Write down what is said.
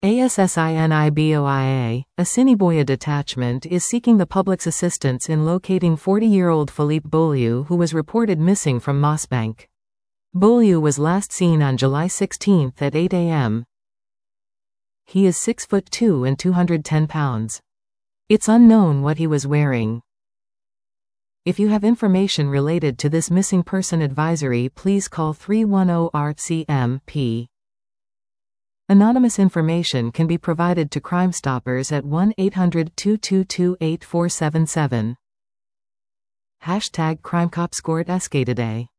ASSINIBOIA, Assiniboia Detachment is seeking the public's assistance in locating 40-year-old Philippe Beaulieu, who was reported missing from Mossbank. Beaulieu was last seen on July 16 at 8 a.m. He is 6'2" and 210 pounds. It's unknown what he was wearing. If you have information related to this missing person advisory, please call 310-RCMP. Anonymous information can be provided to Crime Stoppers at 1-800-222-8477. #CrimeCopScored SK today.